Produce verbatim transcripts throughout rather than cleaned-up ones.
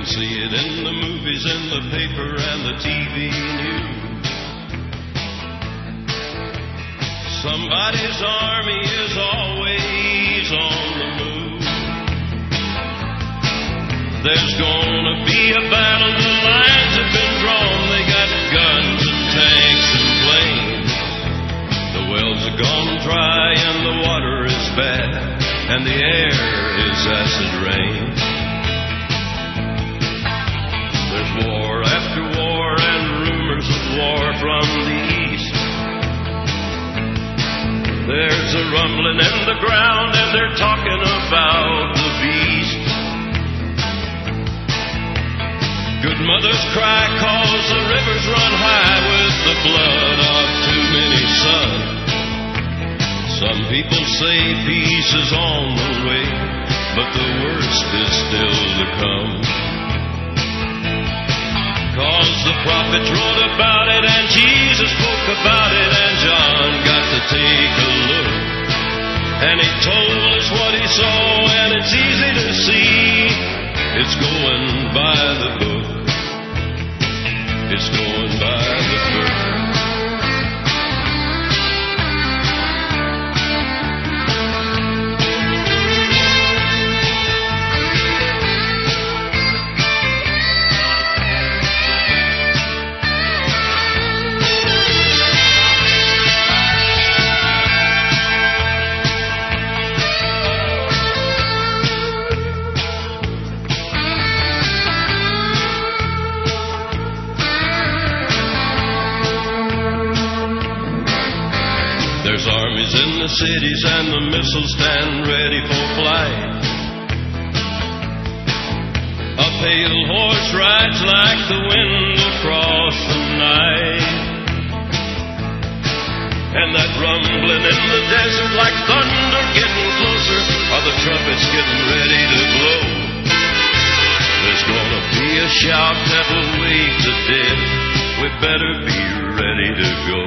see it in the movies, in the paper, and the T V news. Somebody's army is always on the move. There's gonna be a battle, the lines have been drawn. They got guns and tanks and planes. The wells are gone dry and the water is bad, and the air is acid rain. There's war after war and rumors of war from the east. There's a rumbling in the ground and they're talking about the beast. Good mothers cry cause the rivers run high with the blood of too many sons. Some people say peace is on the way, but the worst is still to come. Cause the prophets wrote about it and Jesus spoke about it and John got to take a look. And he told us what he saw and it's easy to see. It's going by the book. It's going by the book. In the cities and the missiles stand ready for flight. A pale horse rides like the wind across the night. And that rumbling in the desert like thunder getting closer, are the trumpets getting ready to blow. There's gonna be a shout that will wake the dead. We better be ready to go.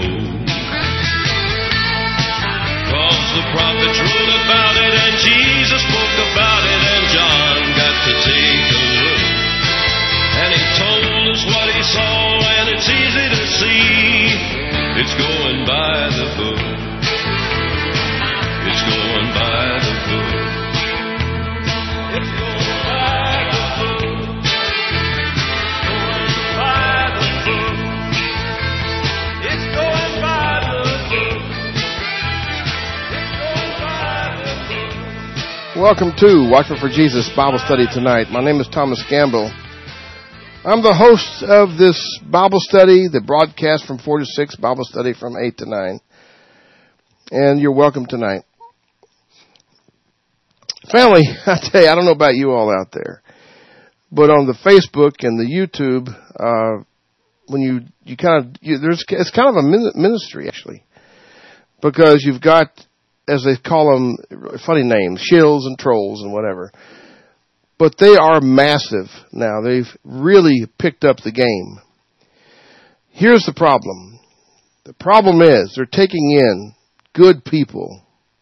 Cause the prophets wrote about it and Jesus spoke about it and John got to take a look. And he told us what he saw and it's easy to see. It's going by the book. It's going by the book. It's going by the book. Going by the book. It's going by the book. Welcome to Watching for Jesus Bible Study tonight. My name is Thomas Gamble. I'm the host of this Bible study, the broadcast from four to six, Bible study from eight to nine. And you're welcome tonight. Family, I tell you, I don't know about you all out there, but on the Facebook and the YouTube, uh, when you, you kind of, you, there's, it's kind of a ministry actually, because you've got, as they call them, funny names, shills and trolls and whatever. But they are massive now. They've really picked up the game. Here's the problem. The problem is they're taking in good people.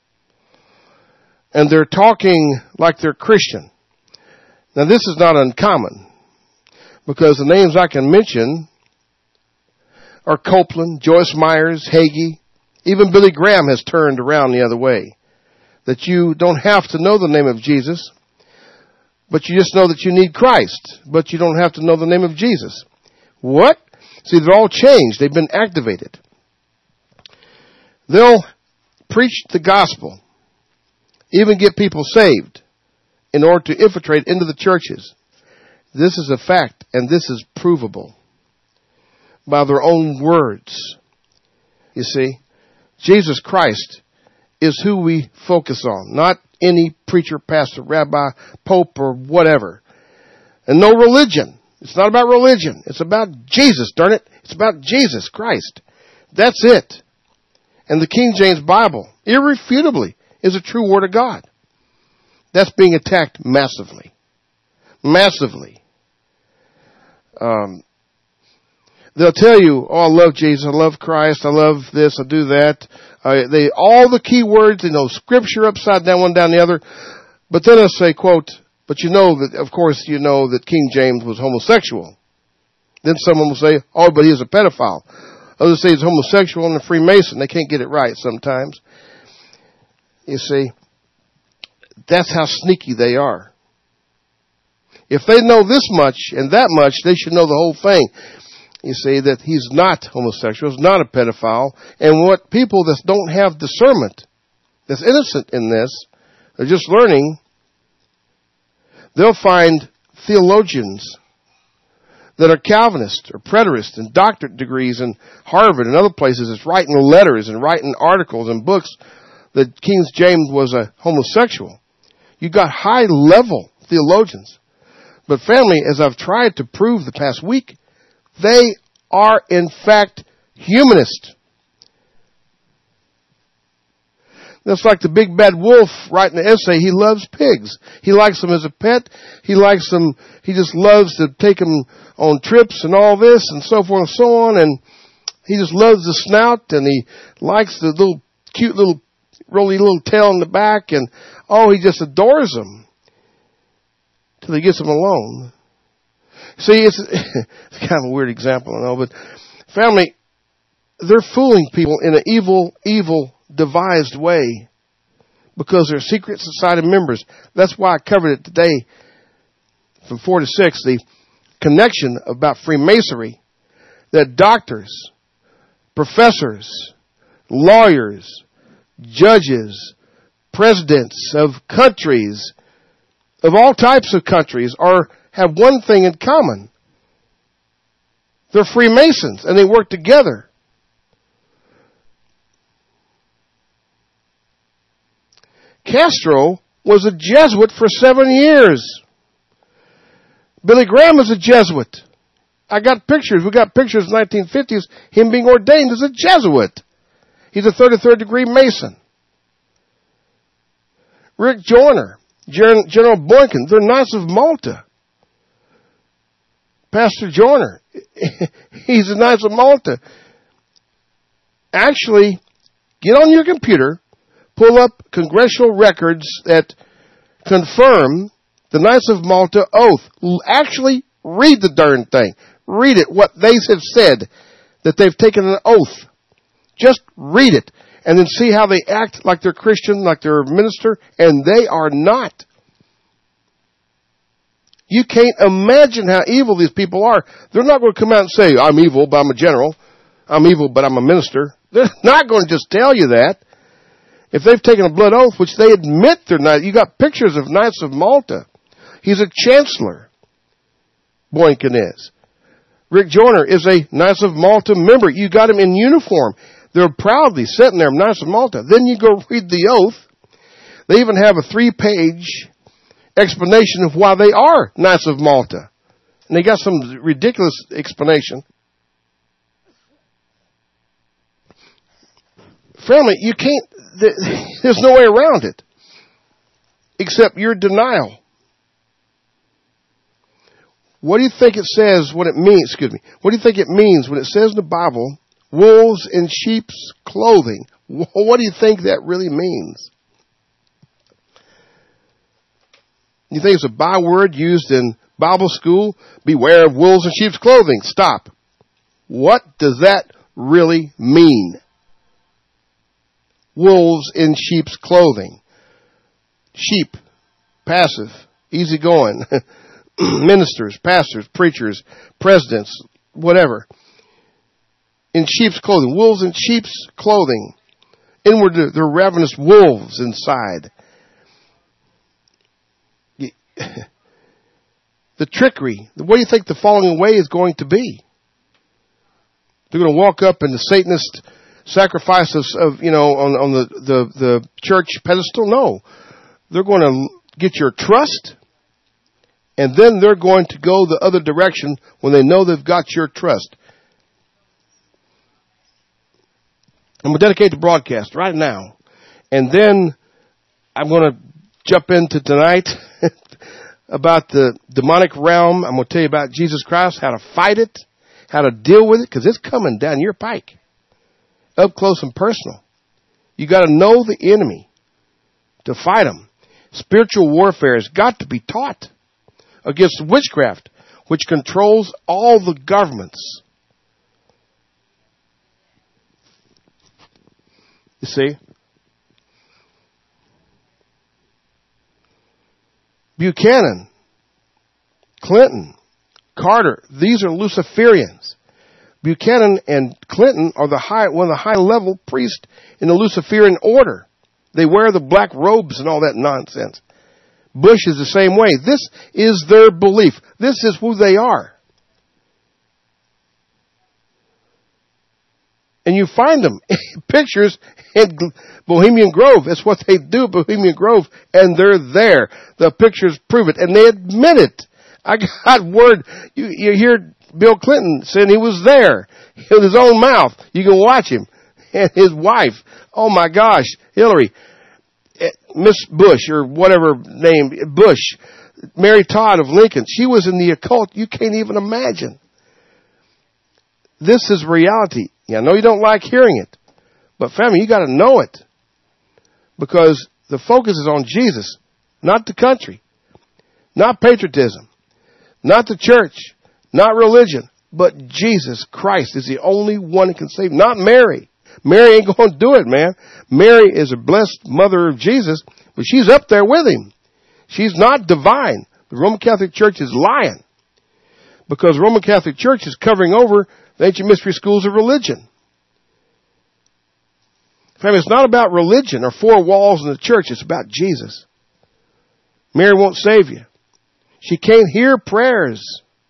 And they're talking like they're Christian. Now this is not uncommon, because the names I can mention are Copeland, Joyce Myers, Hagee. Even Billy Graham has turned around the other way. That you don't have to know the name of Jesus, but you just know that you need Christ, but you don't have to know the name of Jesus. What? See, they're all changed. They've been activated. They'll preach the gospel, even get people saved in order to infiltrate into the churches. This is a fact, and this is provable by their own words. You see, Jesus Christ is who we focus on, not any preacher, pastor, rabbi, pope, or whatever. And no religion. It's not about religion. It's about Jesus, darn it. It's about Jesus Christ. That's it. And the King James Bible, irrefutably, is a true word of God. That's being attacked massively. Massively. Um, they'll tell you, oh, I love Jesus, I love Christ, I love this, I do that. Uh, they all the key words, they know Scripture upside down, one down the other. But then they'll say, quote, But you know that, of course, you know that King James was homosexual. Then someone will say, oh, but he's a pedophile. Others say he's homosexual and a Freemason. They can't get it right sometimes. You see, that's how sneaky they are. If they know this much and that much, they should know the whole thing. You see, that he's not homosexual, he's not a pedophile. And what people that don't have discernment, that's innocent in this, they're just learning, they'll find theologians that are Calvinists or preterists and doctorate degrees in Harvard and other places that's writing letters and writing articles and books that King James was a homosexual. You got high-level theologians. But family, as I've tried to prove the past week, they are in fact humanist. That's like the big bad wolf writing an essay. He loves pigs. He likes them as a pet. He likes them. He just loves to take them on trips and all this and so forth and so on. And he just loves the snout and he likes the little cute little rolly little tail in the back. And oh, he just adores them till he gets them alone. See, it's, it's kind of a weird example, I know, but family, they're fooling people in an evil, evil, devised way because they're secret society members. That's why I covered it today from four to six, the connection about Freemasonry, that doctors, professors, lawyers, judges, presidents of countries, of all types of countries, are have one thing in common. They're Freemasons and they work together. Castro was a Jesuit for seven years. Billy Graham was a Jesuit. I got pictures. We got pictures in the nineteen fifties, him being ordained as a Jesuit. He's a thirty-third degree Mason. Rick Joyner, General Boykin, they're Knights of Malta. Pastor Joyner, he's a Knights of Malta. Actually, get on your computer, pull up congressional records that confirm the Knights of Malta oath. Actually, read the darn thing. Read it, what they have said, that they've taken an oath. Just read it, and then see how they act like they're Christian, like they're a minister, and they are not. You can't imagine how evil these people are. They're not going to come out and say, I'm evil, but I'm a general. I'm evil, but I'm a minister. They're not going to just tell you that. If they've taken a blood oath, which they admit they're not, you got pictures of Knights of Malta. He's a chancellor. Boykin is. Rick Joyner is a Knights of Malta member. You got him in uniform. They're proudly sitting there, Knights of Malta. Then you go read the oath. They even have a three-page explanation of why they are Knights of Malta. And they got some ridiculous explanation. Family, you can't, there's no way around it. Except your denial. What do you think it says when it means, excuse me, what do you think it means when it says in the Bible, wolves in sheep's clothing? What do you think that really means? You think it's a byword used in Bible school? Beware of wolves in sheep's clothing. Stop. What does that really mean? Wolves in sheep's clothing. Sheep, passive, easygoing, ministers, pastors, preachers, presidents, whatever. In sheep's clothing. Wolves in sheep's clothing. Inward, they're ravenous wolves inside. The trickery. What do you think the falling away is going to be? They're going to walk up in the Satanist sacrifice of, of you know, on, on the, the, the church pedestal? No. They're going to get your trust, and then they're going to go the other direction when they know they've got your trust. I'm going to dedicate the broadcast right now. And then I'm going to jump into tonight about the demonic realm. I'm going to tell you about Jesus Christ, how to fight it, how to deal with it, because it's coming down your pike, up close and personal. You got to know the enemy to fight him. Spiritual warfare has got to be taught against witchcraft, which controls all the governments. You see? Buchanan, Clinton, Carter, these are Luciferians. Buchanan and Clinton are the high, one of the high-level priests in the Luciferian order. They wear the black robes and all that nonsense. Bush is the same way. This is their belief. This is who they are. And you find them pictures in Bohemian Grove. That's what they do at Bohemian Grove, and they're there. The pictures prove it, and they admit it. I got word. You, you hear Bill Clinton saying he was there with his own mouth. You can watch him and his wife. Oh my gosh, Hillary, Miss Bush or whatever name, Bush, Mary Todd of Lincoln. She was in the occult. You can't even imagine. This is reality. Yeah, I know you don't like hearing it, but family, you got to know it, because the focus is on Jesus, not the country, not patriotism, not the church, not religion, but Jesus Christ is the only one who can save. Not Mary. Mary ain't going to do it, man. Mary is a blessed mother of Jesus, but she's up there with him. She's not divine. The Roman Catholic Church is lying, because the Roman Catholic Church is covering over the ancient mystery schools of religion. Family, it's not about religion or four walls in the church. It's about Jesus. Mary won't save you. She can't hear prayers.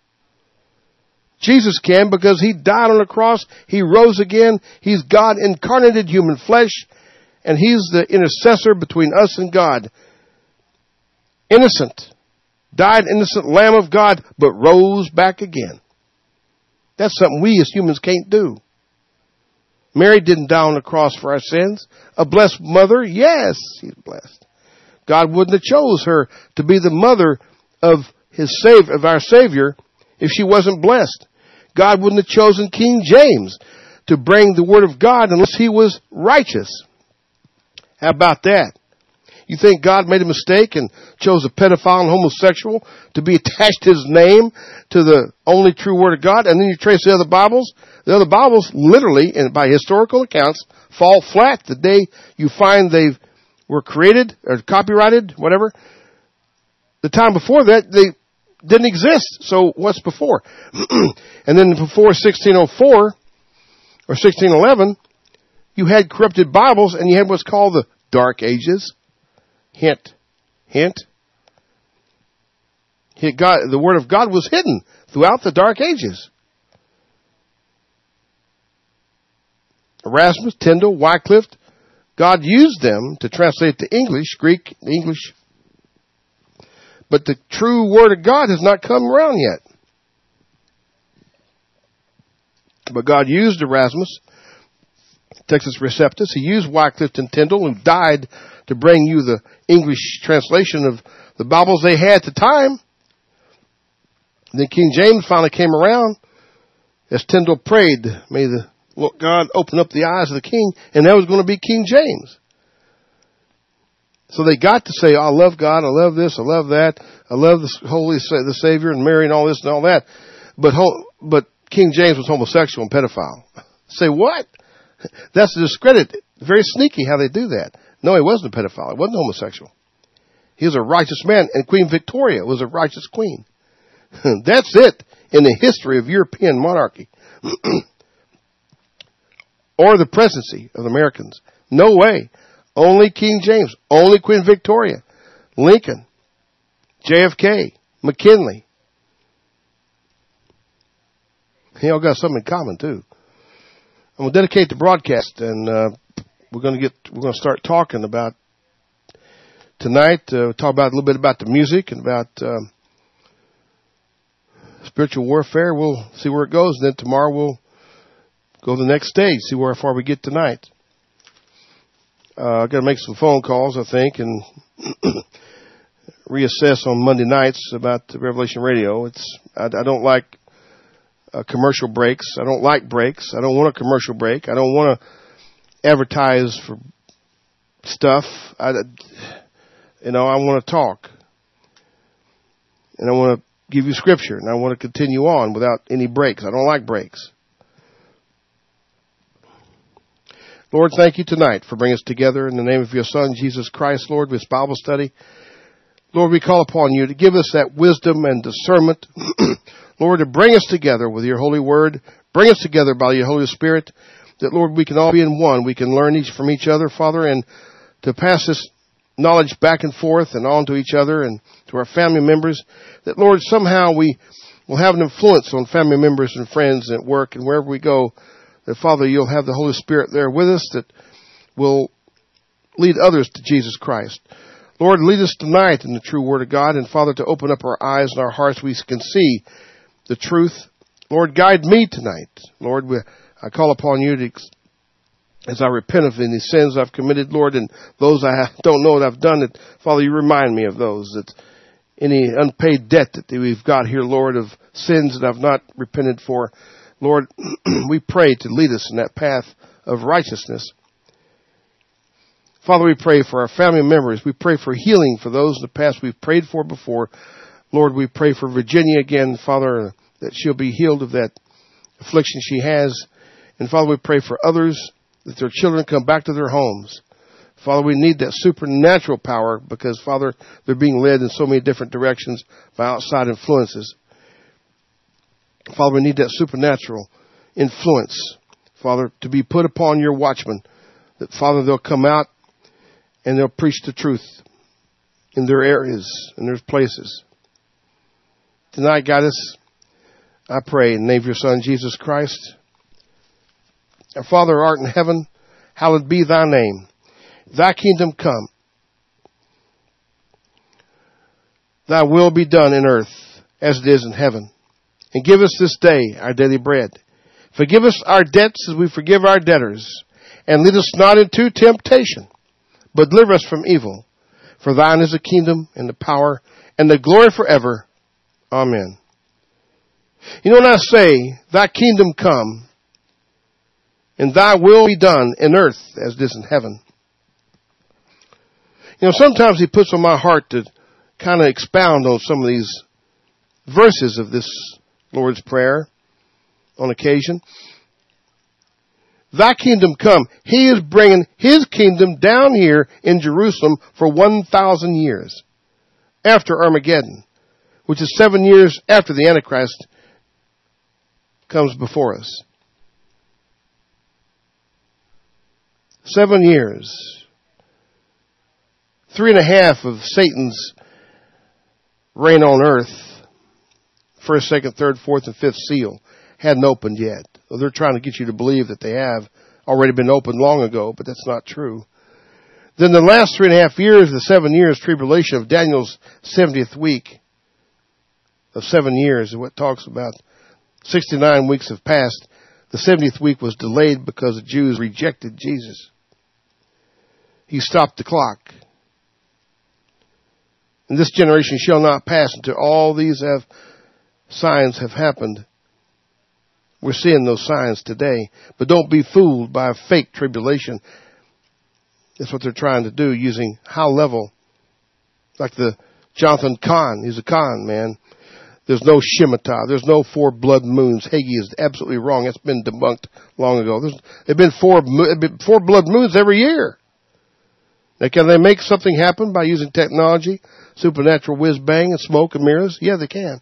Jesus can, because he died on the cross. He rose again. He's God incarnated human flesh, and he's the intercessor between us and God. Innocent. Died innocent Lamb of God, but rose back again. That's something we as humans can't do. Mary didn't die on the cross for our sins. A blessed mother? Yes, she's blessed. God wouldn't have chose her to be the mother of his Savior, of our Savior, if she wasn't blessed. God wouldn't have chosen King James to bring the Word of God unless he was righteous. How about that? You think God made a mistake and chose a pedophile and homosexual to be attached to his name to the only true Word of God? And then you trace the other Bibles. The other Bibles literally, and by historical accounts, fall flat the day you find they were created or copyrighted, whatever. The time before that, they didn't exist. So what's before? And then before sixteen oh four or sixteen eleven, you had corrupted Bibles, and you had what's called the Dark Ages. Hint, hint. God, the Word of God was hidden throughout the Dark Ages. Erasmus, Tyndale, Wycliffe, God used them to translate to English, Greek, English. But the true Word of God has not come around yet. But God used Erasmus, Textus Receptus. He used Wycliffe and Tyndale, who died to bring you the English translation of the Bibles they had at the time. Then King James finally came around. As Tyndale prayed, may the Lord God open up the eyes of the king, and that was going to be King James. So they got to say, I love God, I love this, I love that, I love the Holy the Savior and Mary and all this and all that. But but King James was homosexual and pedophile. Say what? That's a discredit. Very sneaky how they do that. No, he wasn't a pedophile. He wasn't homosexual. He was a righteous man, and Queen Victoria was a righteous queen. That's it in the history of European monarchy. Or the presidency of the Americans. No way. Only King James. Only Queen Victoria. Lincoln. J F K. McKinley. They all got something in common, too. I'm going to dedicate the broadcast, and uh, we're going to get we're going to start talking about tonight. Uh, talk about a little bit about the music and about um, spiritual warfare. We'll see where it goes, and then tomorrow we'll go to the next stage. See where far we get tonight. Uh, I've got to make some phone calls, I think, and reassess on Monday nights about the Revelation Radio. It's I, I don't like uh, commercial breaks. I don't like breaks. I don't want a commercial break. I don't want to advertise for stuff. I, you know, I want to talk. And I want to give you scripture. And I want to continue on without any breaks. I don't like breaks. Lord, thank you tonight for bringing us together in the name of your Son, Jesus Christ, Lord, with this Bible study. Lord, we call upon you to give us that wisdom and discernment, Lord, to bring us together with your holy word, bring us together by your Holy Spirit, that, Lord, we can all be in one. We can learn each from each other, Father, and to pass this knowledge back and forth and on to each other and to our family members, that, Lord, somehow we will have an influence on family members and friends at work and wherever we go, that, Father, you'll have the Holy Spirit there with us that will lead others to Jesus Christ. Lord, lead us tonight in the true Word of God, and, Father, to open up our eyes and our hearts, we can see the truth. Lord, guide me tonight. Lord, we, I call upon you to, as I repent of any sins I've committed, Lord, and those I don't know that I've done, that, Father, you remind me of those, that any unpaid debt that we've got here, Lord, of sins that I've not repented for. Lord, we pray to lead us in that path of righteousness. Father, we pray for our family members. We pray for healing for those in the past we've prayed for before. Lord, we pray for Virginia again, Father, that she'll be healed of that affliction she has. And Father, we pray for others, that their children come back to their homes. Father, we need that supernatural power because, Father, they're being led in so many different directions by outside influences. Father, we need that supernatural influence, Father, to be put upon your watchmen, that, Father, they'll come out and they'll preach the truth in their areas, in their places. Tonight, God, us, I pray in the name of your Son, Jesus Christ. Our Father who art in heaven, hallowed be thy name. Thy kingdom come. Thy will be done in earth as it is in heaven. And give us this day our daily bread. Forgive us our debts as we forgive our debtors. And lead us not into temptation, but deliver us from evil. For thine is the kingdom and the power and the glory forever. Amen. You know, when I say, thy kingdom come, and thy will be done in earth as it is in heaven. You know, sometimes he puts on my heart to kind of expound on some of these verses of this Lord's Prayer on occasion. Thy kingdom come. He is bringing his kingdom down here in Jerusalem for one thousand years after Armageddon, which is seven years after the Antichrist comes before us. Seven years. Three and a half of Satan's reign on earth. First, second, third, fourth, and fifth seal hadn't opened yet. Well, they're trying to get you to believe that they have already been opened long ago, but that's not true. Then the last three and a half years, the seven years tribulation of Daniel's seventieth week of seven years, is what talks about. sixty-nine weeks have passed. The seventieth week was delayed because the Jews rejected Jesus. He stopped the clock. And this generation shall not pass until all these have signs have happened. We're seeing those signs today. But don't be fooled by a fake tribulation. That's what they're trying to do, using high level. Like the Jonathan Kahn. He's a Kahn, man. There's no Shemitah. There's no four blood moons. Hagee is absolutely wrong. That's been debunked long ago. There's there been four, been four blood moons every year. Now, can they make something happen by using technology, supernatural whiz-bang and smoke and mirrors? Yeah, they can.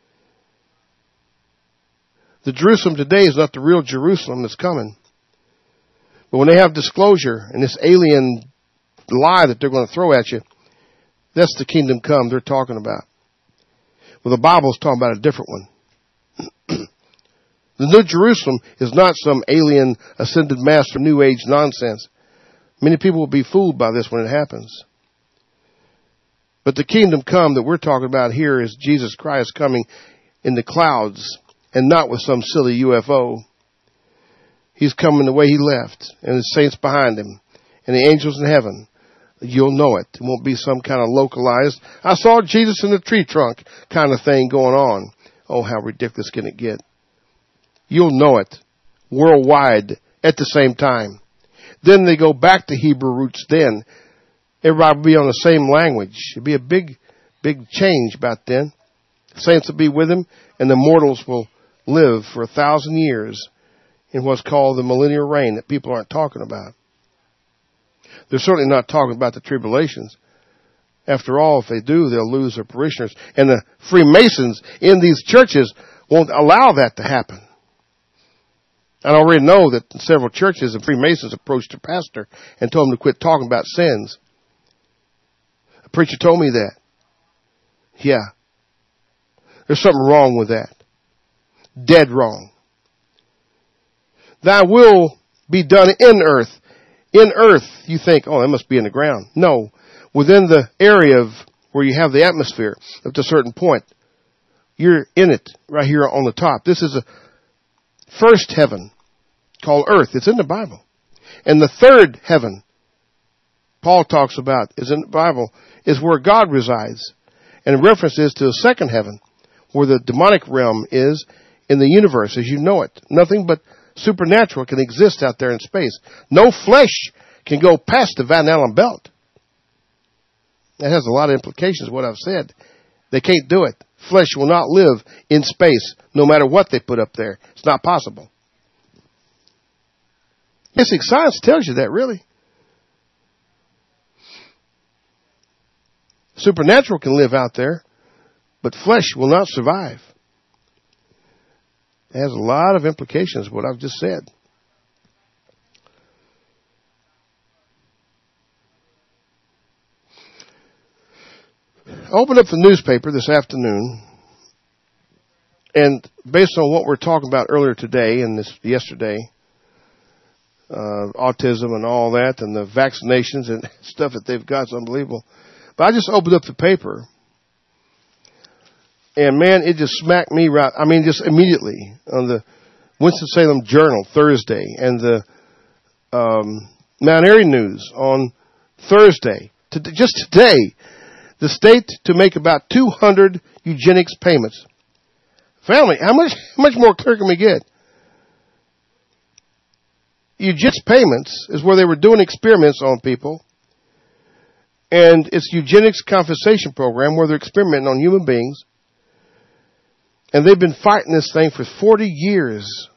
The Jerusalem today is not the real Jerusalem that's coming. But when they have disclosure and this alien lie that they're going to throw at you, that's the kingdom come they're talking about. Well, the Bible's talking about a different one. The New Jerusalem is not some alien ascended master New Age nonsense. Many people will be fooled by this when it happens. But the kingdom come that we're talking about here is Jesus Christ coming in the clouds and not with some silly U F O. He's coming the way he left, and his saints behind him, and the angels in heaven. You'll know it. It won't be some kind of localized, I saw Jesus in the tree trunk kind of thing going on. Oh, how ridiculous can it get? You'll know it worldwide at the same time. Then they go back to Hebrew roots then everybody would be on the same language. It'd be a big, big change about then. Saints will be with him, and the mortals will live for a thousand years in what's called the millennial reign that people aren't talking about. They're certainly not talking about the tribulations. After all, if they do, they'll lose their parishioners. And the Freemasons in these churches won't allow that to happen. I already know that in several churches, the Freemasons approached their pastor and told him to quit talking about sins. A preacher told me that. Yeah. There's something wrong with that. Dead wrong. Thy will be done in earth. In earth, you think, oh, that must be in the ground. No. Within the area of where you have the atmosphere up to a certain point, you're in it right here on the top. This is a first heaven called earth. It's in the Bible. And the third heaven Paul talks about is in the Bible is where God resides. And reference is to the second heaven where the demonic realm is in the universe as you know it. Nothing but supernatural can exist out there in space. No flesh can go past the Van Allen belt. That has a lot of implications, what I've said. They can't do it. Flesh will not live in space, no matter what they put up there. It's not possible. Basic science tells you that, really. Supernatural can live out there, but flesh will not survive. It has a lot of implications, what I've just said. I opened up the newspaper this afternoon, and based on what we're talking about earlier today and this yesterday, uh, autism and all that, and the vaccinations and stuff that they've got is unbelievable. But I just opened up the paper, and man, it just smacked me right. I mean, just immediately on the Winston-Salem Journal Thursday and the um, Mount Airy News on Thursday. To, just today. The state to make about two hundred eugenics payments. Family, how much how much more clear can we get? Eugenics payments is where they were doing experiments on people. And it's eugenics compensation program where they're experimenting on human beings. And they've been fighting this thing for forty years.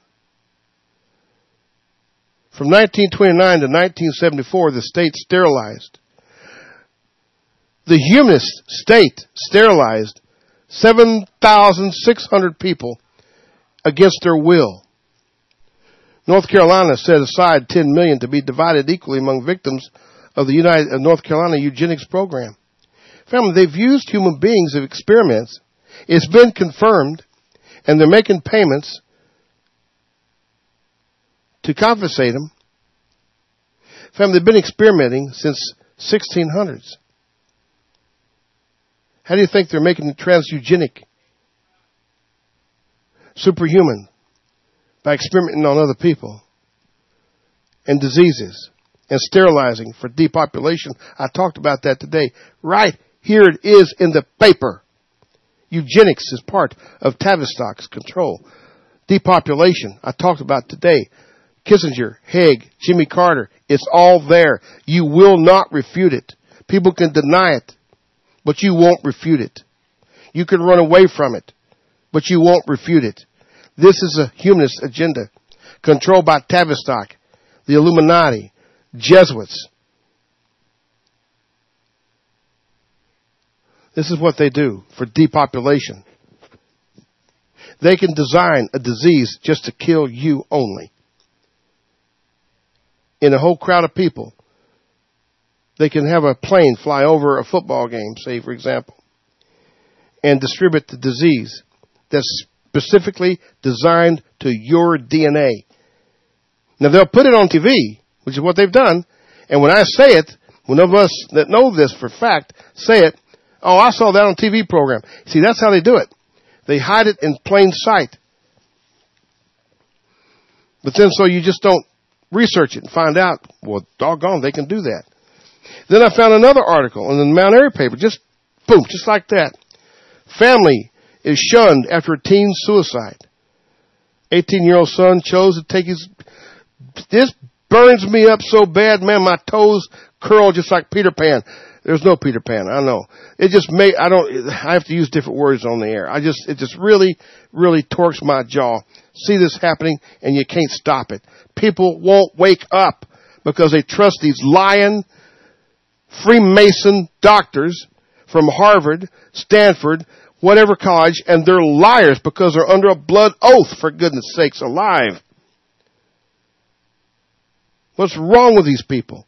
From nineteen twenty-nine to nineteen seventy-four, the state sterilized. The humanist state sterilized seven thousand six hundred people against their will. North Carolina set aside ten million dollars to be divided equally among victims of the United uh, North Carolina eugenics program. Family, they've used human beings as experiments. It's been confirmed, and they're making payments to compensate them. Family, they've been experimenting since sixteen hundreds. How do you think they're making it transeugenic? Superhuman. By experimenting on other people. And diseases. And sterilizing for depopulation. I talked about that today. Right here it is in the paper. Eugenics is part of Tavistock's control. Depopulation. I talked about today. Kissinger, Haig, Jimmy Carter. It's all there. You will not refute it. People can deny it. But you won't refute it. You can run away from it, but you won't refute it. This is a humanist agenda controlled by Tavistock, the Illuminati, Jesuits. This is what they do for depopulation. They can design a disease just to kill you only. In a whole crowd of people. They can have a plane fly over a football game, say, for example, and distribute the disease that's specifically designed to your D N A. Now, they'll put it on T V, which is what they've done, and when I say it, one of us that know this for fact say it, oh, I saw that on a T V program. See, that's how they do it. They hide it in plain sight. But then so you just don't research it and find out, well, doggone, they can do that. Then I found another article in the Mount Airy paper, just boom, just like that. Family is shunned after a teen suicide. eighteen-year-old son chose to take his... This burns me up so bad, man, my toes curl just like Peter Pan. There's no Peter Pan. I know. It just may, I don't, I have to use different words on the air. I just, it just really, really torques my jaw. See this happening and you can't stop it. People won't wake up because they trust these lying Freemason doctors from Harvard, Stanford, whatever college, and they're liars because they're under a blood oath, for goodness sakes alive. What's wrong with these people?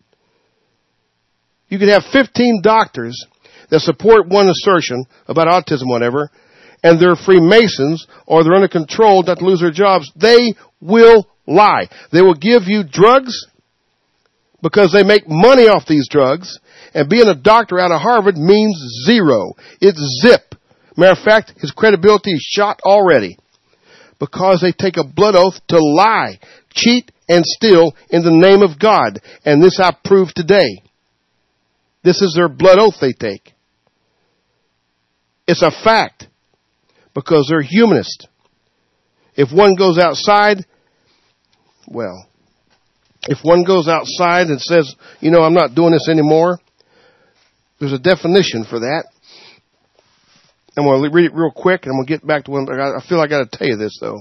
You could have fifteen doctors that support one assertion about autism, whatever, and they're Freemasons or they're under control not to lose their jobs. They will lie. They will give you drugs because they make money off these drugs, and being a doctor out of Harvard means zero. It's zip. Matter of fact, his credibility is shot already because they take a blood oath to lie, cheat, and steal in the name of God. And this I prove today. This is their blood oath they take. It's a fact because they're humanist. If one goes outside, well, if one goes outside and says, you know, I'm not doing this anymore, there's a definition for that. I'm going to read it real quick and I'm going to get back to one. I feel like I got to tell you this, though.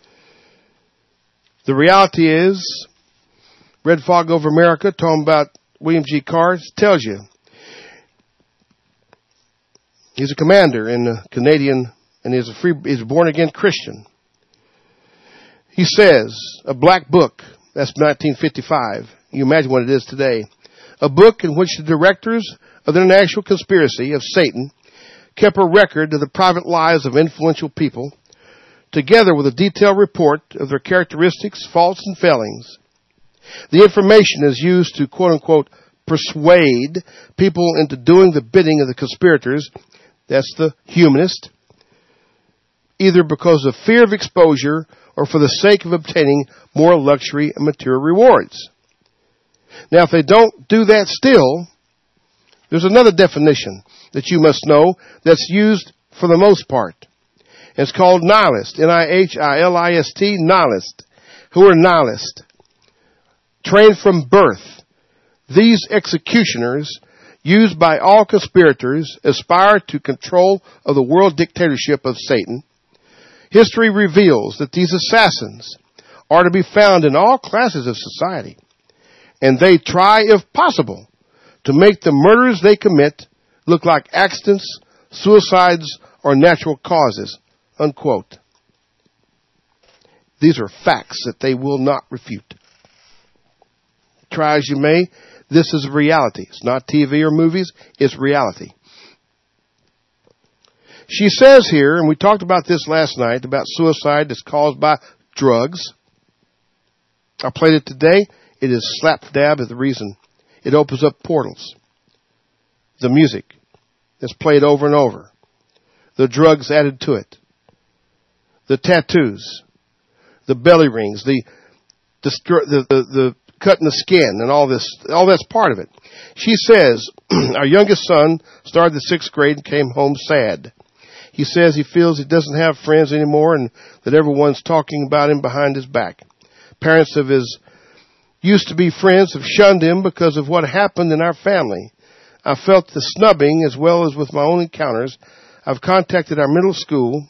The reality is, Red Fog Over America, talking about William G. Carr, tells you he's a commander in the Canadian, and he's a free, he's a born-again Christian. He says, a black book, that's nineteen fifty-five. You imagine what it is today. A book in which the directors of the international conspiracy of Satan kept a record of the private lives of influential people, together with a detailed report of their characteristics, faults, and failings. The information is used to, quote-unquote, persuade people into doing the bidding of the conspirators, that's the humanist, either because of fear of exposure or for the sake of obtaining more luxury and material rewards. Now, if they don't do that still, there's another definition that you must know that's used for the most part. It's called nihilist, N I H I L I S T, nihilist. Who are nihilist? Trained from birth. These executioners, used by all conspirators, aspire to control of the world dictatorship of Satan. History reveals that these assassins are to be found in all classes of society, and they try, if possible, to make the murders they commit look like accidents, suicides, or natural causes, unquote. These are facts that they will not refute. Try as you may, this is reality. It's not T V or movies, it's reality. She says here, and we talked about this last night, about suicide that's caused by drugs. I played it today. It is slap dab at the reason. It opens up portals. The music that's played over and over. The drugs added to it. The tattoos. The belly rings. The, the, the, the, the cutting the skin and all this. All that's part of it. She says, our youngest son started the sixth grade and came home sad. He says he feels he doesn't have friends anymore and that everyone's talking about him behind his back. Parents of his used to be friends have shunned him because of what happened in our family. I felt the snubbing as well as with my own encounters. I've contacted our middle school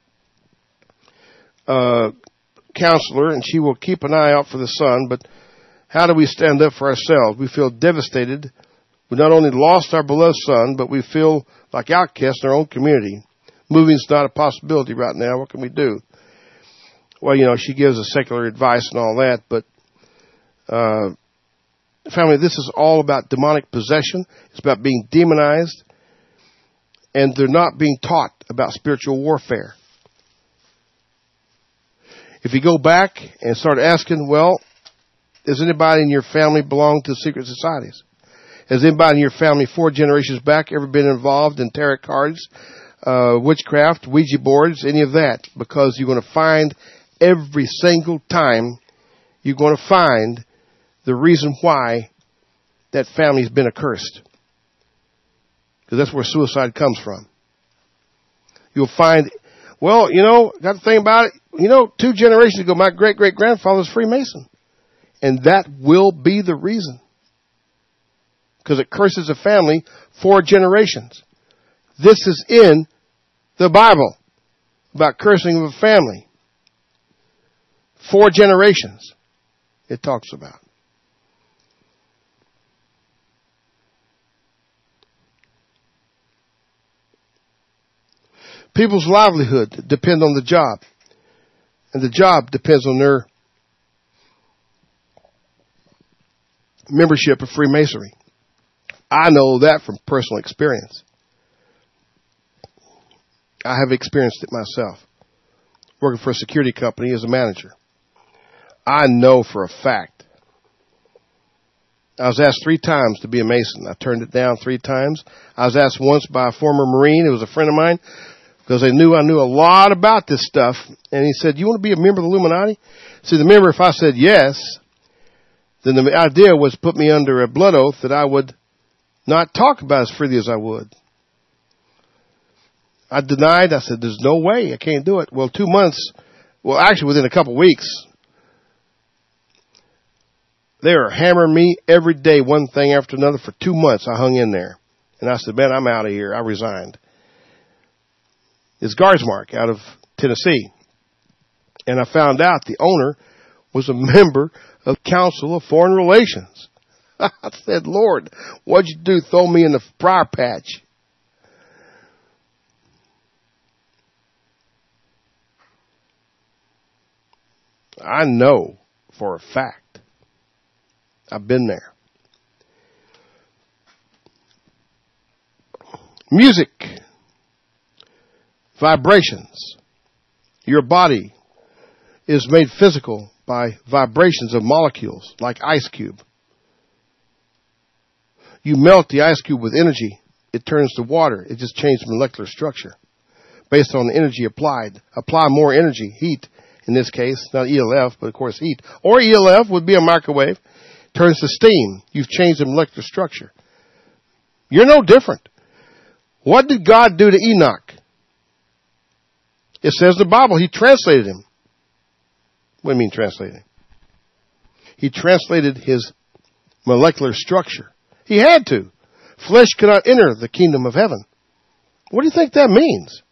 uh, counselor, and she will keep an eye out for the son, but how do we stand up for ourselves? We feel devastated. We not only lost our beloved son, but we feel like outcasts in our own community. Moving's not a possibility right now. What can we do? Well, you know, she gives us secular advice and all that, but uh, family, this is all about demonic possession. It's about being demonized, and they're not being taught about spiritual warfare. If you go back and start asking, well, does anybody in your family belong to secret societies? Has anybody in your family four generations back ever been involved in tarot cards, uh, witchcraft, Ouija boards, any of that? Because you're going to find every single time you're going to find the reason why that family's been accursed. Because that's where suicide comes from. You'll find, well, you know, got to think about it. You know, two generations ago, my great-great-grandfather was Freemason. And that will be the reason. because it curses a family for generations. This is in the Bible about cursing of a family. Four generations it talks about. People's livelihood depend on the job. And the job depends on their membership of Freemasonry. I know that from personal experience. I have experienced it myself, working for a security company as a manager. I know for a fact. I was asked three times to be a Mason. I turned it down three times. I was asked once by a former Marine. It was a friend of mine because they knew I knew a lot about this stuff. And he said, "You want to be a member of the Illuminati?" See, the member, if I said yes, then the idea was to put me under a blood oath that I would not talk about as freely as I would. I denied. I said, "There's no way. I can't do it." Well, two months, well, actually within a couple of weeks, they were hammering me every day, one thing after another. For two months, I hung in there. And I said, "Man, I'm out of here." I resigned. It's Guardsmark out of Tennessee. And I found out the owner was a member of the Council of Foreign Relations. I said, "Lord, what'd you do? Throw me in the briar patch?" I know for a fact. I've been there. Music. Vibrations. Your body is made physical by vibrations of molecules, like ice cube. You melt the ice cube with energy. It turns to water. It just changed molecular structure based on the energy applied. Apply more energy, heat, in this case, not E L F, but of course heat. Or E L F would be a microwave. Turns to steam. You've changed the molecular structure. You're no different. What did God do to Enoch? It says in the Bible, he translated him. What do you mean translated him? He translated his molecular structure. He had to. Flesh cannot enter the kingdom of heaven. What do you think that means?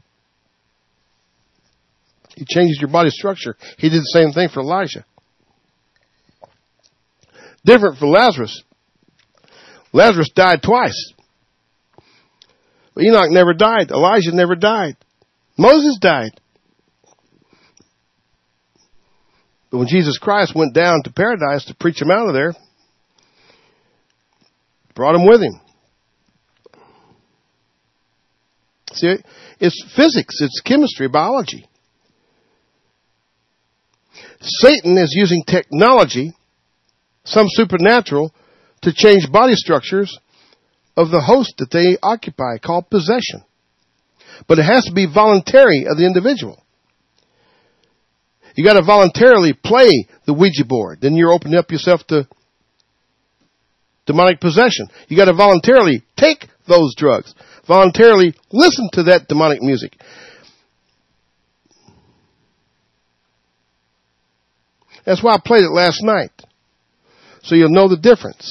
He changes your body structure. He did the same thing for Elijah. Different for Lazarus. Lazarus died twice. But Enoch never died. Elijah never died. Moses died. But when Jesus Christ went down to paradise to preach him out of there, brought him with him. See, it's physics, it's chemistry, biology. Satan is using technology, some supernatural, to change body structures of the host that they occupy, called possession. But it has to be voluntary of the individual. You got to voluntarily play the Ouija board. Then you're opening up yourself to demonic possession. You got to voluntarily take those drugs. Voluntarily listen to that demonic music. That's why I played it last night. So you'll know the difference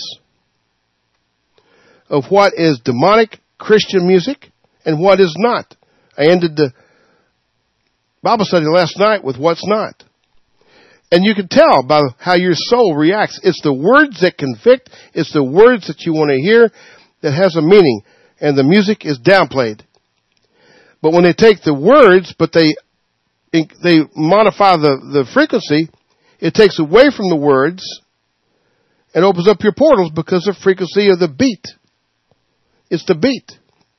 of what is demonic Christian music and what is not. I ended the Bible study last night with what's not. And you can tell by how your soul reacts. It's the words that convict. It's the words that you want to hear that has a meaning. And the music is downplayed. But when they take the words, but they they modify the, the frequency, it takes away from the words and opens up your portals because of the frequency of the beat. It's the beat.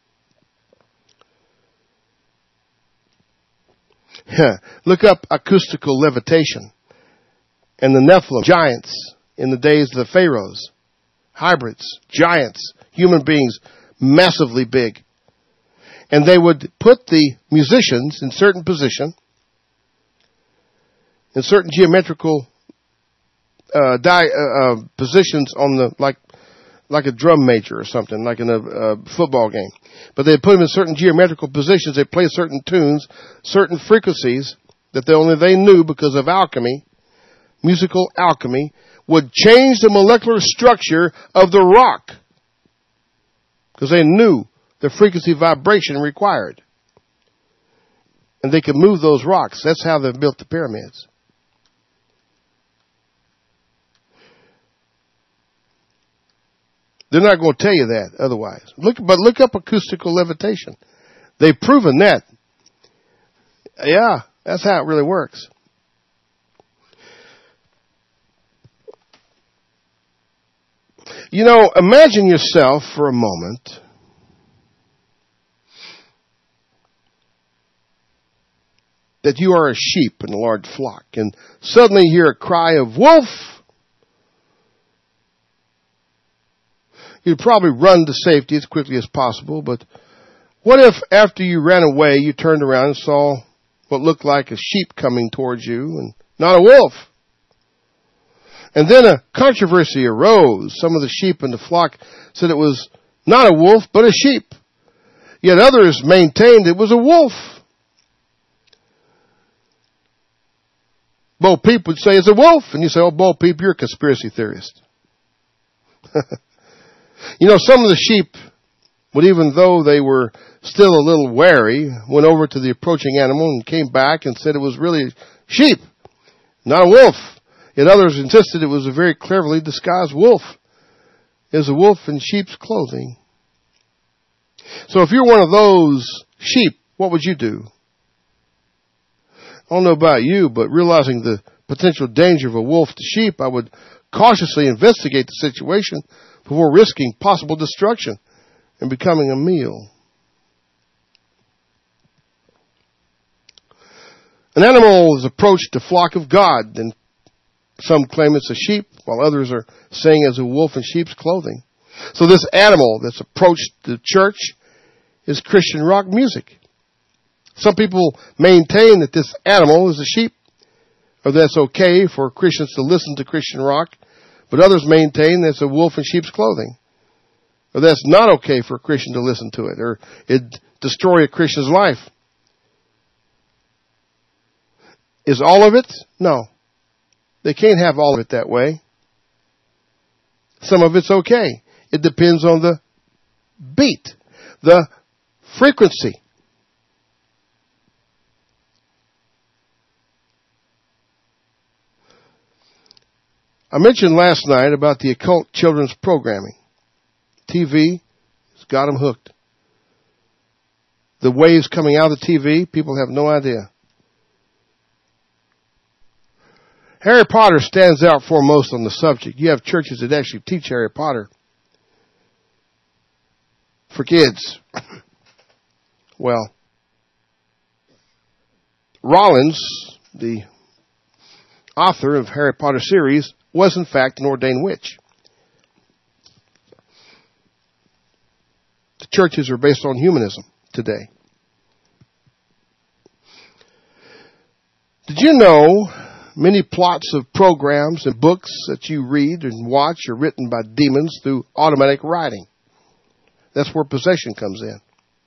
Look up acoustical levitation and the Nephilim, giants in the days of the pharaohs, hybrids, giants, human beings, massively big. And they would put the musicians in certain position, in certain geometrical uh, di- uh, uh, positions on the, like, like a drum major or something, like in a uh, football game. But they put them in certain geometrical positions. They play certain tunes, certain frequencies that they only they knew because of alchemy, musical alchemy, would change the molecular structure of the rock because they knew the frequency vibration required. And they could move those rocks. That's how they built the pyramids. They're not going to tell you that otherwise. Look, but look up acoustical levitation. They've proven that. Yeah, that's how it really works. You know, imagine yourself for a moment that you are a sheep in a large flock, and suddenly you hear a cry of wolf. You'd probably run to safety as quickly as possible, but what if after you ran away, you turned around and saw what looked like a sheep coming towards you and not a wolf? And then a controversy arose. Some of the sheep in the flock said it was not a wolf, but a sheep. Yet others maintained it was a wolf. Bo Peep would say it's a wolf. And you say, oh, Bo Peep, you're a conspiracy theorist. You know, some of the sheep would, even though they were still a little wary, went over to the approaching animal and came back and said it was really sheep, not a wolf. Yet others insisted it was a very cleverly disguised wolf. It was a wolf in sheep's clothing. So if you're one of those sheep, what would you do? I don't know about you, but realizing the potential danger of a wolf to sheep, I would cautiously investigate the situation before risking possible destruction and becoming a meal. An animal has approached a flock of God, and some claim it's a sheep, while others are saying it's a wolf in sheep's clothing. So this animal that's approached the church is Christian rock music. Some people maintain that this animal is a sheep, or that's okay for Christians to listen to Christian rock, but others maintain that it's a wolf in sheep's clothing, or that's not okay for a Christian to listen to it, or it'd destroy a Christian's life. Is all of it? No. They can't have all of it that way. Some of it's okay. It depends on the beat, the frequency. I mentioned last night about the occult children's programming. T V has got them hooked. The waves coming out of the T V, people have no idea. Harry Potter stands out foremost on the subject. You have churches that actually teach Harry Potter for kids. Well, Rollins, the author of Harry Potter series, was in fact an ordained witch. The churches are based on humanism today. Did you know many plots of programs and books that you read and watch are written by demons through automatic writing? That's where possession comes in.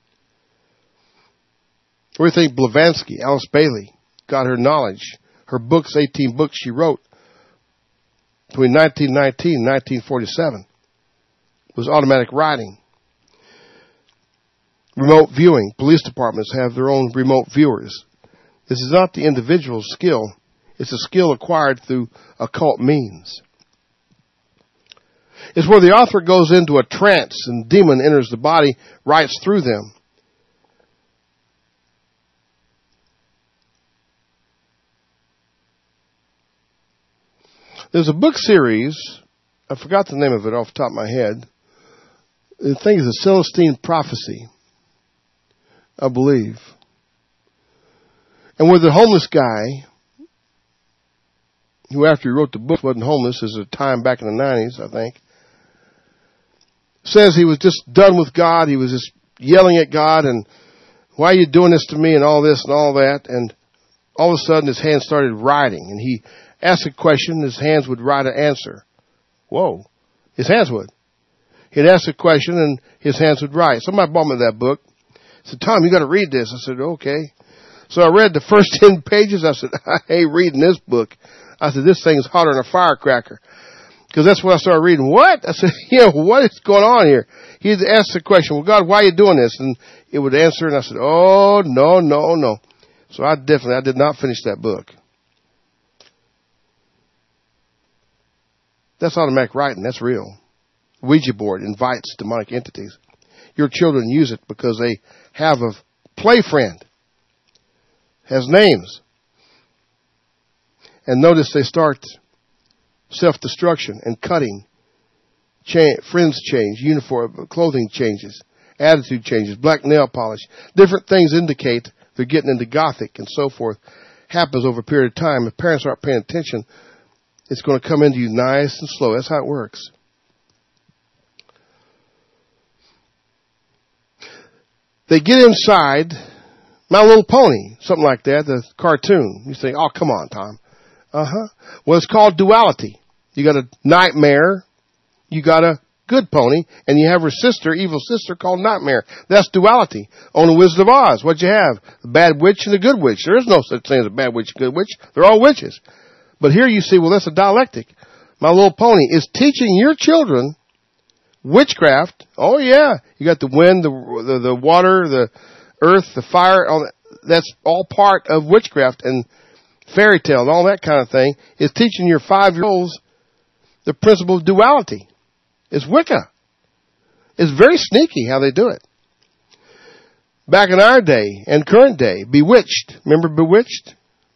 Where do you think Blavatsky, Alice Bailey, got her knowledge? Her books, eighteen books she wrote between nineteen nineteen and nineteen forty-seven, was automatic writing. Remote viewing. Police departments have their own remote viewers. This is not the individual's skill. It's a skill acquired through occult means. It's where the author goes into a trance and demon enters the body, writes through them. There's a book series, I forgot the name of it off the top of my head. The thing is a Celestine Prophecy, I believe. And where the homeless guy, who after he wrote the book wasn't homeless, is a time back in the nineties, I think, says he was just done with God. He was just yelling at God and, why are you doing this to me and all this and all that? And all of a sudden his hands started writing, and he asked a question, his hands would write an answer. Whoa. His hands would. He'd ask a question and his hands would write. Somebody bought me that book. Said, Tom, you got to read this. I said, okay. So I read the first ten pages. I said, I hate reading this book. I said, this thing's hotter than a firecracker. Because that's what I started reading. What? I said, you know, what is going on here? He'd ask the question, well, God, why are you doing this? And it would answer, and I said, oh, no, no, no. So I definitely, I did not finish that book. That's automatic writing. That's real. Ouija board invites demonic entities. Your children use it because they have a play friend. Has names. And notice they start self-destruction and cutting. Cha- friends change, uniform, clothing changes, attitude changes, black nail polish. Different things indicate they're getting into Gothic and so forth. Happens over a period of time. If parents aren't paying attention, it's going to come into you nice and slow. That's how it works. They get inside My Little Pony, something like that, the cartoon. You say, oh, come on, Tom. Uh-huh. Well, it's called duality. You got a nightmare, you got a good pony, and you have her sister, evil sister, called Nightmare. That's duality. On the Wizard of Oz, what'd you have? A bad witch and a good witch. There is no such thing as a bad witch and a good witch. They're all witches. But here you see, well, that's a dialectic. My Little Pony is teaching your children witchcraft. Oh, yeah. You got the wind, the the, the water, the earth, the fire. All that. That's all part of witchcraft and fairy tale and all that kind of thing. Is teaching your five-year-olds the principle of duality. It's Wicca. It's very sneaky how they do it. Back in our day and current day, Bewitched. Remember Bewitched?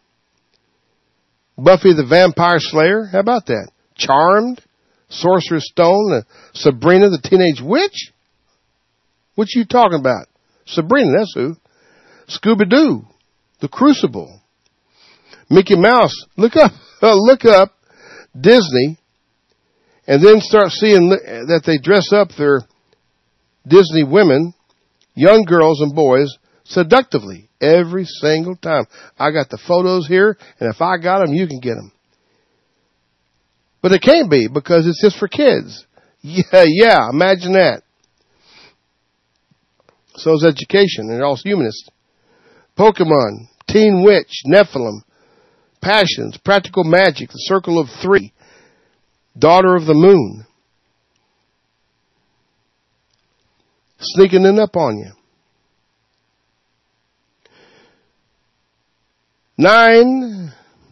Buffy the Vampire Slayer. How about that? Charmed. Sorcerer's Stone. Uh, Sabrina the Teenage Witch. What you talking about? Sabrina, that's who. Scooby-Doo. The Crucible. Mickey Mouse. Look up. Look up Disney. And then start seeing that they dress up their Disney women, young girls and boys, seductively every single time. I got the photos here, and if I got them, you can get them. But it can't be because it's just for kids. Yeah, yeah, imagine that. So is education, and they're all humanist. Pokemon, Teen Witch, Nephilim, Passions, Practical Magic, The Circle of Three. Daughter of the Moon. Sneaking in up on you. Nine.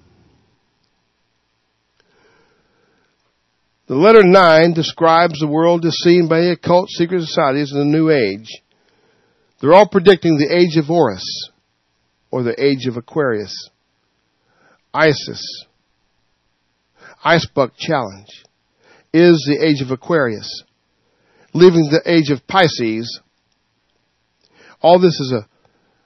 The letter nine describes the world as seen by the occult secret societies in the New Age. They're all predicting the age of Horus, or the age of Aquarius. Isis. Icebuck Challenge is the age of Aquarius, leaving the age of Pisces. All this is a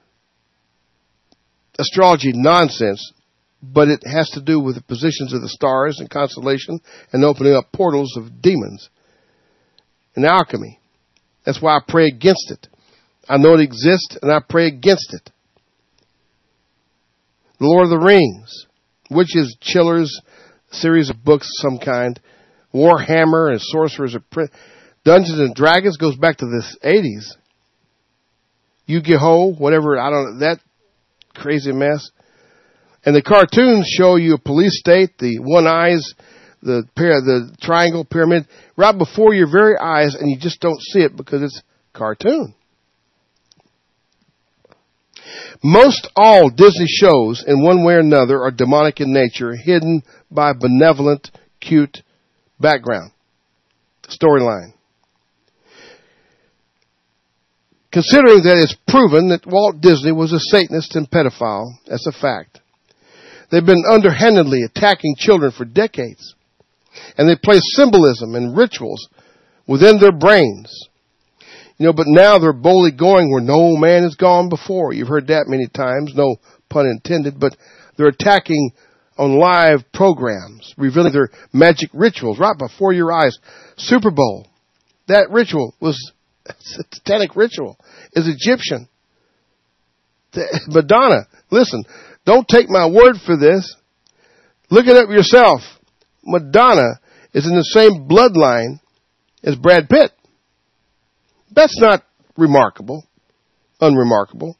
astrology nonsense, but it has to do with the positions of the stars and constellation and opening up portals of demons and alchemy. That's why I pray against it. I know it exists, and I pray against it. The Lord of the Rings, witches, chillers, series of books of some kind. Warhammer and Sorcerers of Prince. Dungeons and Dragons goes back to the eighties. Yu-Gi-Oh, whatever, I don't know, that crazy mess. And the cartoons show you a police state, the one eyes, the pair, the triangle pyramid, right before your very eyes, and you just don't see it because it's cartoon. Most all Disney shows, in one way or another, are demonic in nature, hidden by benevolent, cute background, storyline. Considering that it's proven that Walt Disney was a Satanist and pedophile, that's a fact. They've been underhandedly attacking children for decades, and they place symbolism and rituals within their brains. You know, but now they're boldly going where no man has gone before. You've heard that many times, no pun intended, but they're attacking on live programs, revealing their magic rituals right before your eyes. Super Bowl, that ritual was a satanic ritual. It's Egyptian. Madonna, listen, don't take my word for this. Look it up yourself. Madonna is in the same bloodline as Brad Pitt. That's not remarkable, unremarkable.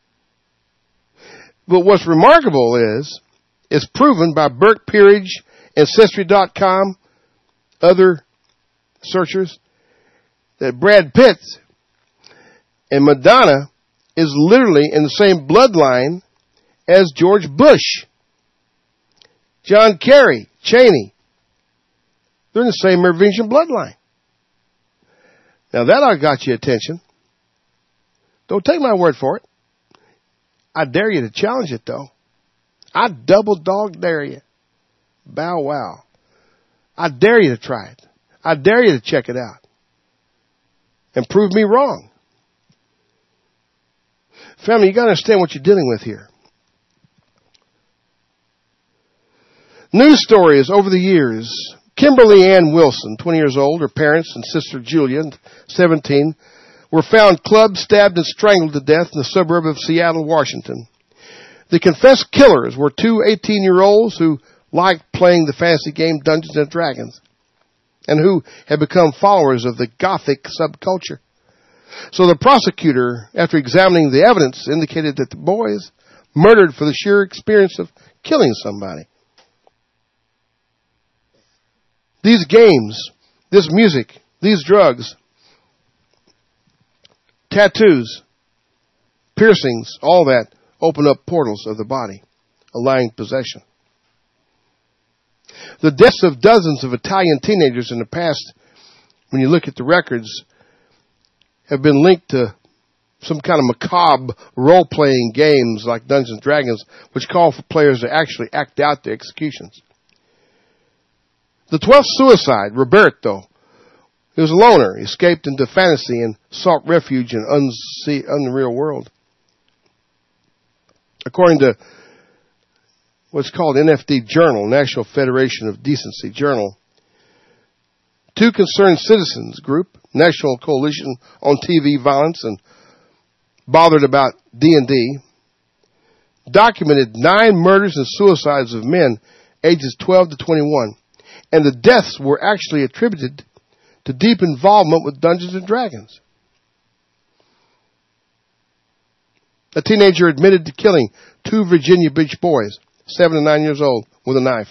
But what's remarkable is, it's proven by Burke Peerage, Ancestry dot com, other searchers that Brad Pitt and Madonna is literally in the same bloodline as George Bush, John Kerry, Cheney. They're in the same Merovingian bloodline. Now that I got your attention. Don't take my word for it. I dare you to challenge it, though. I double dog dare you. Bow wow. I dare you to try it. I dare you to check it out. And prove me wrong. Family, you got to understand what you're dealing with here. News stories over the years. Kimberly Ann Wilson, twenty years old, her parents and sister Julia, seventeen, were found clubbed, stabbed, and strangled to death in the suburb of Seattle, Washington. The confessed killers were two eighteen-year-olds who liked playing the fantasy game Dungeons and Dragons and who had become followers of the Gothic subculture. So the prosecutor, after examining the evidence, indicated that the boys murdered for the sheer experience of killing somebody. These games, this music, these drugs, tattoos, piercings, all that open up portals of the body, allowing possession. The deaths of dozens of Italian teenagers in the past, when you look at the records, have been linked to some kind of macabre role-playing games like Dungeons and Dragons, which call for players to actually act out their executions. The twelfth suicide, Roberto, he was a loner. He escaped into fantasy and sought refuge in an unreal world. According to what's called N F D Journal, National Federation of Decency Journal, two concerned citizens group, National Coalition on T V Violence and Bothered About D and D, documented nine murders and suicides of men ages twelve to twenty-one. And the deaths were actually attributed to deep involvement with Dungeons and Dragons. A teenager admitted to killing two Virginia Beach boys, seven and nine years old, with a knife.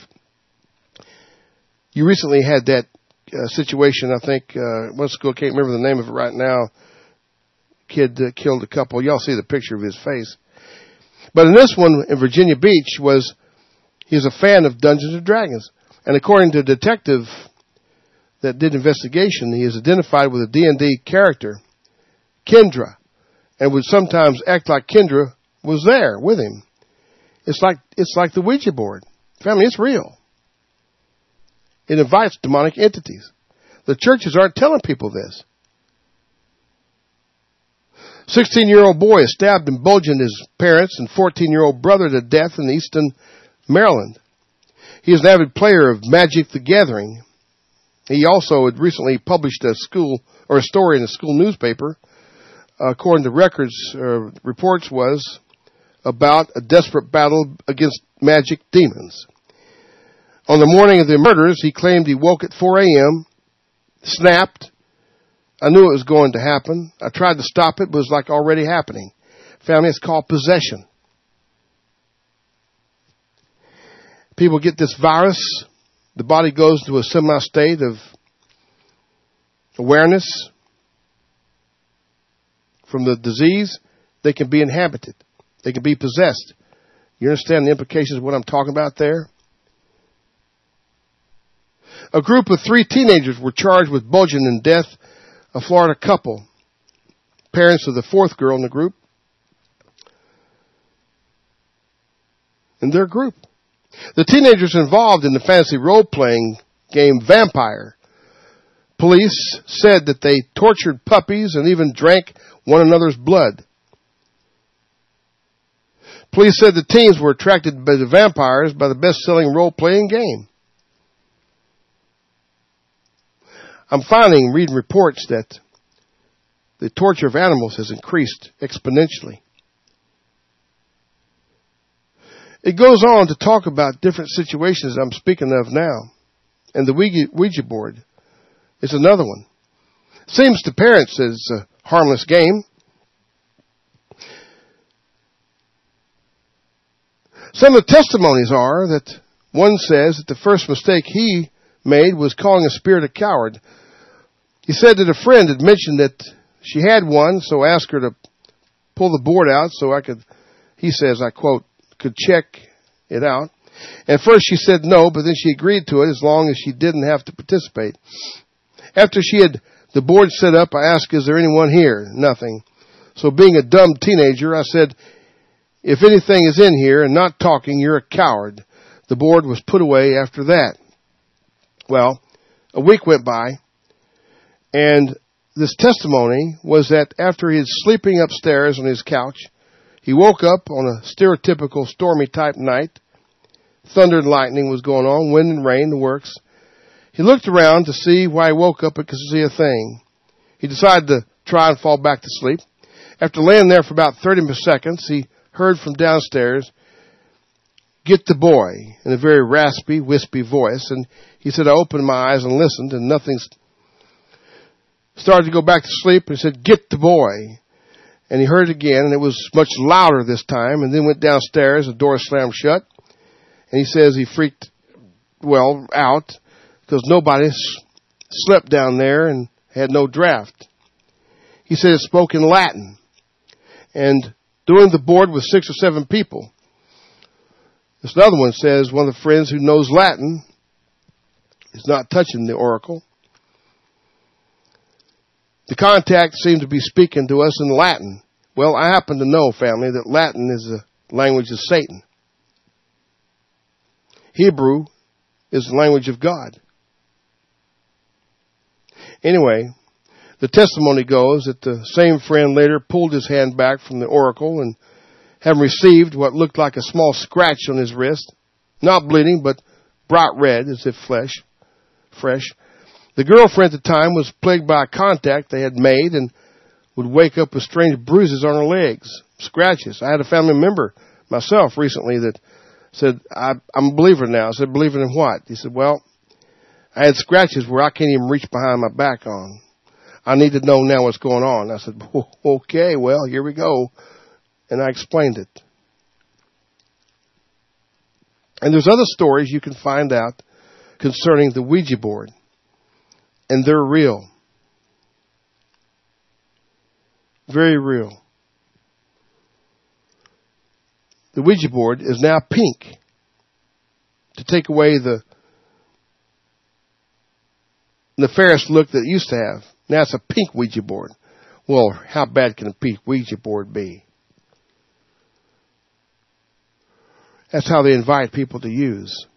You recently had that uh, situation, I think, uh, what school, I can't remember the name of it right now. Kid uh, killed a couple. Y'all see the picture of his face. But in this one, in Virginia Beach, was he was a fan of Dungeons and Dragons. And according to a detective that did investigation, he is identified with a D and D character, Kendra, and would sometimes act like Kendra was there with him. It's like it's like the Ouija board. Family, it's real. It invites demonic entities. The churches aren't telling people this. sixteen-year-old boy is stabbed and bludgeoned his parents and fourteen-year-old brother to death in Easton, Maryland. He is an avid player of Magic the Gathering. He also had recently published a school or a story in a school newspaper, uh, according to records, uh, reports was about a desperate battle against magic demons. On the morning of the murders, he claimed he woke at four a.m., snapped. I knew it was going to happen. I tried to stop it, but it was like already happening. Family, it's called possession. People get this virus, the body goes into a semi-state of awareness from the disease. They can be inhabited. They can be possessed. You understand the implications of what I'm talking about there? A group of three teenagers were charged with bludgeoning and death a Florida couple, parents of the fourth girl in the group, in their group. The teenagers involved in the fantasy role-playing game Vampire. Police said that they tortured puppies and even drank one another's blood. Police said the teens were attracted by the vampires by the best-selling role-playing game. I'm finding, reading reports, that the torture of animals has increased exponentially. It goes on to talk about different situations I'm speaking of now. And the Ouija board is another one. Seems to parents as a harmless game. Some of the testimonies are that one says that the first mistake he maid was calling a spirit a coward. He said that a friend had mentioned that she had one, so asked her to pull the board out so I could, he says, I quote, could check it out. And first she said no, but then she agreed to it as long as she didn't have to participate. After she had the board set up, I asked, is there anyone here? Nothing. So being a dumb teenager, I said, if anything is in here and not talking, you're a coward. The board was put away after that. Well, a week went by, and this testimony was that after he was sleeping upstairs on his couch, he woke up on a stereotypical stormy type night. Thunder and lightning was going on, wind and rain, the works. He looked around to see why he woke up and could see a thing. He decided to try and fall back to sleep. After laying there for about thirty seconds, he heard from downstairs, get the boy, in a very raspy, wispy voice. And he said, I opened my eyes and listened, and nothing started to go back to sleep. And he said, get the boy. And he heard it again, and it was much louder this time, and then went downstairs, the door slammed shut. And he says he freaked, well, out, because nobody slept down there and had no draft. He said it spoke in Latin. And doing the board with six or seven people. This other one says one of the friends who knows Latin is not touching the oracle. The contact seemed to be speaking to us in Latin. Well, I happen to know, family, that Latin is the language of Satan. Hebrew is the language of God. Anyway, the testimony goes that the same friend later pulled his hand back from the oracle and having received what looked like a small scratch on his wrist, not bleeding, but bright red as if flesh, fresh. The girlfriend at the time was plagued by a contact they had made and would wake up with strange bruises on her legs, scratches. I had a family member myself recently that said, I, I'm a believer now. I said, believer in what? He said, well, I had scratches where I can't even reach behind my back on. I need to know now what's going on. I said, okay, well, here we go. And I explained it. And there's other stories you can find out concerning the Ouija board. And they're real. Very real. The Ouija board is now pink to take away the nefarious look that it used to have. Now it's a pink Ouija board. Well, how bad can a pink Ouija board be? That's how they invite people to use.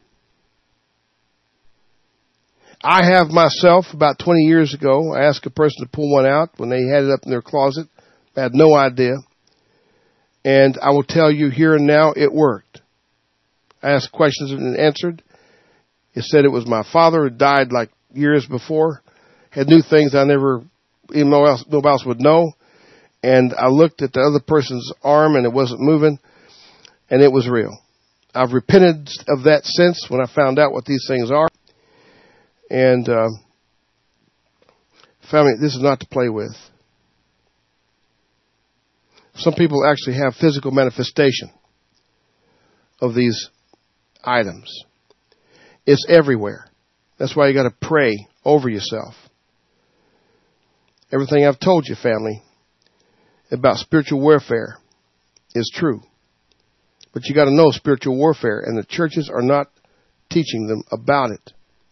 I have myself, about twenty years ago, I asked a person to pull one out when they had it up in their closet. I had no idea. And I will tell you here and now, it worked. I asked questions and answered. It said it was my father who died like years before. Had new things I never, even nobody else, nobody else would know. And I looked at the other person's arm and it wasn't moving. And it was real. I've repented of that since when I found out what these things are. And, uh, family, this is not to play with. Some people actually have physical manifestation of these items. It's everywhere. That's why you got to pray over yourself. Everything I've told you, family, about spiritual warfare is true. But you got to know spiritual warfare, and the churches are not teaching them about it.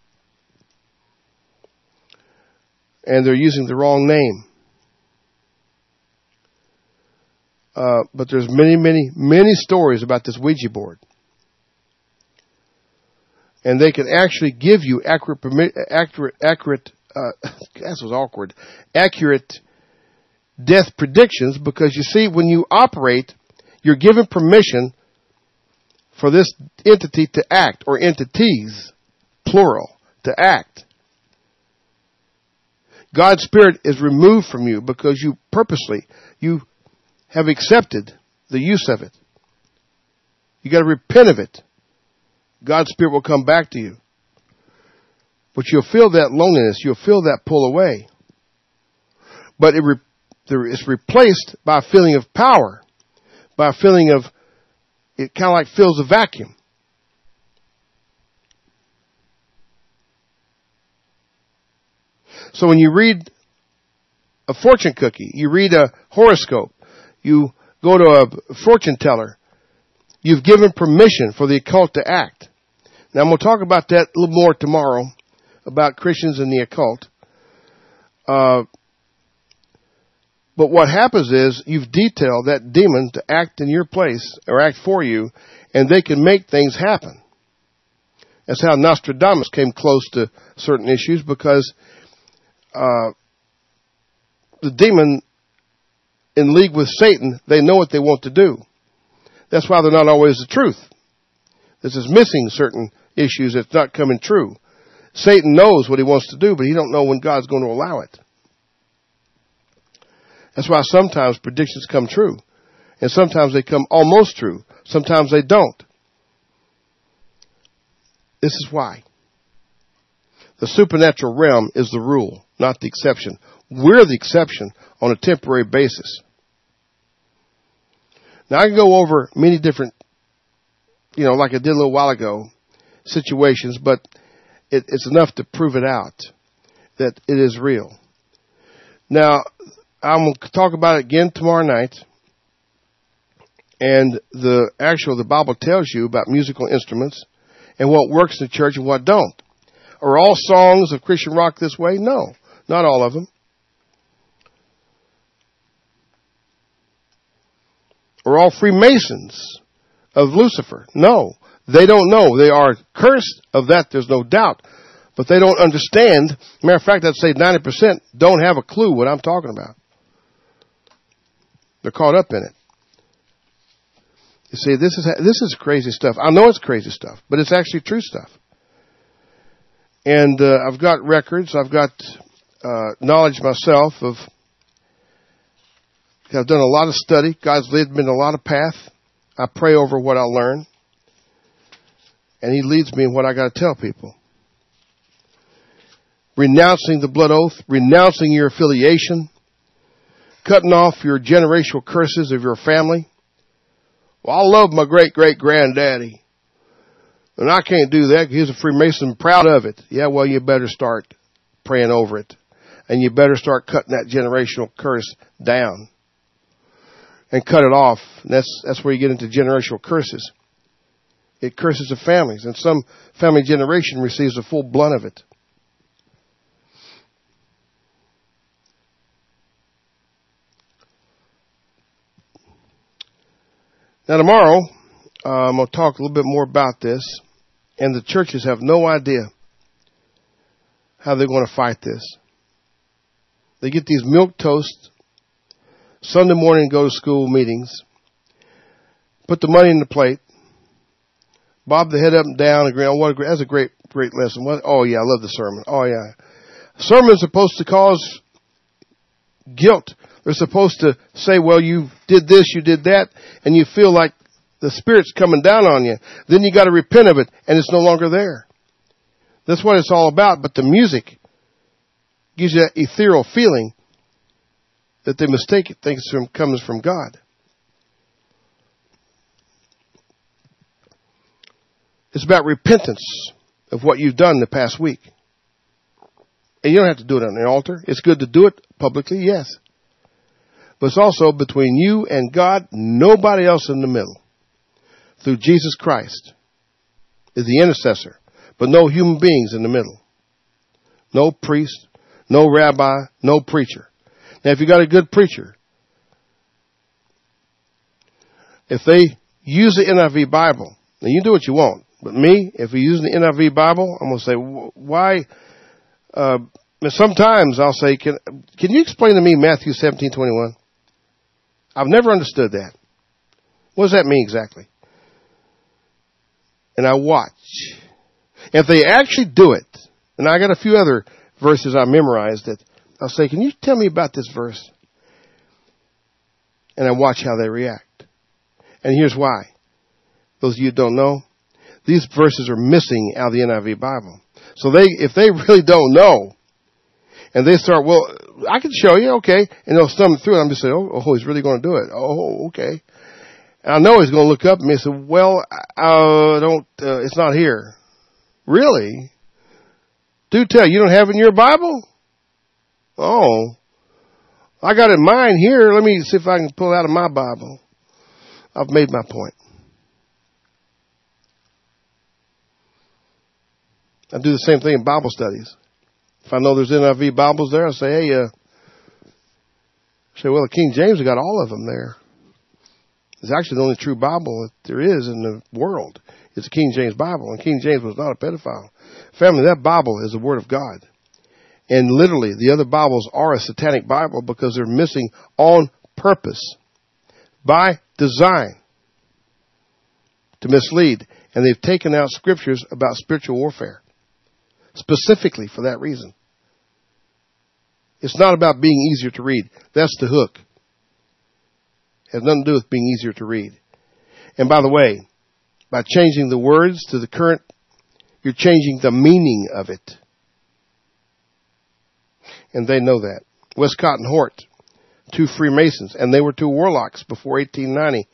And they're using the wrong name. Uh, but there's many, many, many stories about this Ouija board. And they can actually give you accurate, accurate, accurate, uh, that was awkward, accurate death predictions, because you see, when you operate, you're given permission for this entity to act, or entities, plural, to act. God's Spirit is removed from you because you purposely, you have accepted the use of it. You got to repent of it. God's Spirit will come back to you. But you'll feel that loneliness. You'll feel that pull away. But it re- it's replaced by a feeling of power. By a feeling of, it kind of like fills a vacuum. So when you read a fortune cookie, you read a horoscope, you go to a fortune teller, you've given permission for the occult to act. Now, I'm going to talk about that a little more tomorrow, about Christians and the occult. Uh, but what happens is you've detailed that demon to act in your place or act for you, and they can make things happen. That's how Nostradamus came close to certain issues, because uh, the demon in league with Satan, they know what they want to do. That's why they're not always the truth. This is missing certain issues that's not coming true. Satan knows what he wants to do, but he don't know when God's going to allow it. That's why sometimes predictions come true, and sometimes they come almost true. Sometimes they don't. This is why. The supernatural realm is the rule, not the exception. We're the exception on a temporary basis. Now, I can go over many different, you know, like I did a little while ago, situations, but it, it's enough to prove it out that it is real. Now, I'm going to talk about it again tomorrow night. And the actual, the Bible tells you about musical instruments and what works in the church and what don't. Are all songs of Christian rock this way? No, not all of them. Are all Freemasons of Lucifer? No, they don't know. They are cursed of that, there's no doubt. But they don't understand. Matter of fact, I'd say ninety percent don't have a clue what I'm talking about. They're caught up in it. You see, this is this is crazy stuff. I know it's crazy stuff, but it's actually true stuff. And uh, I've got records. I've got uh, knowledge myself of. I've done a lot of study. God's led me in a lot of path. I pray over what I learn, and He leads me in what I got to tell people. Renouncing the blood oath, renouncing your affiliation, cutting off your generational curses of your family. Well, I love my great-great-granddaddy, and I can't do that because he's a Freemason, proud of it. Yeah, well, you better start praying over it, and you better start cutting that generational curse down and cut it off. And that's that's where you get into generational curses. It curses the families, and some family generation receives the full blunt of it. Now, tomorrow, uh, I'm going to talk a little bit more about this, and the churches have no idea how they're going to fight this. They get these milquetoast Sunday morning, go to school meetings, put the money in the plate, bob the head up and down, agree on what a great, that's a great, great lesson. What, oh yeah, I love the sermon. Oh yeah. Sermon's supposed to cause guilt. They're supposed to say, well, you did this, you did that, and you feel like the Spirit's coming down on you. Then you got to repent of it, and it's no longer there. That's what it's all about. But the music gives you that ethereal feeling that they mistake it, think it comes from God. It's about repentance of what you've done the past week. And you don't have to do it on the altar. It's good to do it publicly, yes. But it's also between you and God, nobody else in the middle. Through Jesus Christ is the intercessor, but no human beings in the middle. No priest, no rabbi, no preacher. Now, if you got a good preacher, if they use the N I V Bible, now you do what you want, but me, if we use the N I V Bible, I'm going to say, why? Uh, sometimes I'll say, can, can you explain to me Matthew seventeen twenty-one? I've never understood that. What does that mean exactly? And I watch. If they actually do it, and I got a few other verses I memorized that I'll say, can you tell me about this verse? And I watch how they react. And here's why. Those of you who don't know, these verses are missing out of the N I V Bible. So they, if they really don't know, and they start, well, I can show you, okay. And they'll stumble through it. I'm just saying, oh, oh, he's really going to do it. Oh, okay. And I know he's going to look up at me and say, well, I don't, uh, it's not here. Really? Do tell, you don't have it in your Bible? Oh, I got it mine here. Let me see if I can pull it out of my Bible. I've made my point. I do the same thing in Bible studies. If I know there's N I V Bibles there, I say, hey, uh, say, well, the King James has got all of them there. It's actually the only true Bible that there is in the world. It's the King James Bible, and King James was not a pedophile. Family, that Bible is the Word of God. And literally, the other Bibles are a satanic Bible because they're missing on purpose, by design, to mislead. And they've taken out scriptures about spiritual warfare, specifically for that reason. It's not about being easier to read. That's the hook. It has nothing to do with being easier to read. And by the way, by changing the words to the current, you're changing the meaning of it. And they know that. Westcott and Hort, two Freemasons, and they were two warlocks before eighteen ninety,